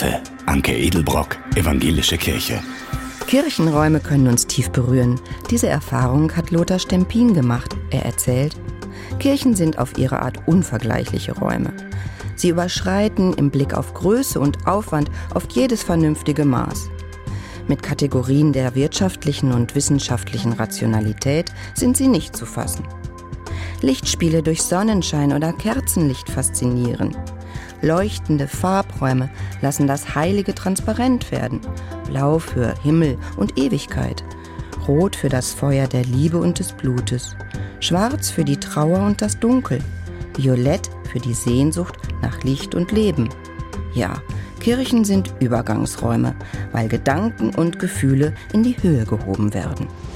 Pate, Anke Edelbrock, Evangelische Kirche. Kirchenräume können uns tief berühren. Diese Erfahrung hat Lothar Stempin gemacht. Er erzählt: Kirchen sind auf ihre Art unvergleichliche Räume. Sie überschreiten im Blick auf Größe und Aufwand oft jedes vernünftige Maß. Mit Kategorien der wirtschaftlichen und wissenschaftlichen Rationalität sind sie nicht zu fassen. Lichtspiele durch Sonnenschein oder Kerzenlicht faszinieren. Leuchtende Farbräume lassen das Heilige transparent werden. Blau für Himmel und Ewigkeit. Rot für das Feuer der Liebe und des Blutes. Schwarz für die Trauer und das Dunkel. Violett für die Sehnsucht nach Licht und Leben. Ja, Kirchen sind Übergangsräume, weil Gedanken und Gefühle in die Höhe gehoben werden.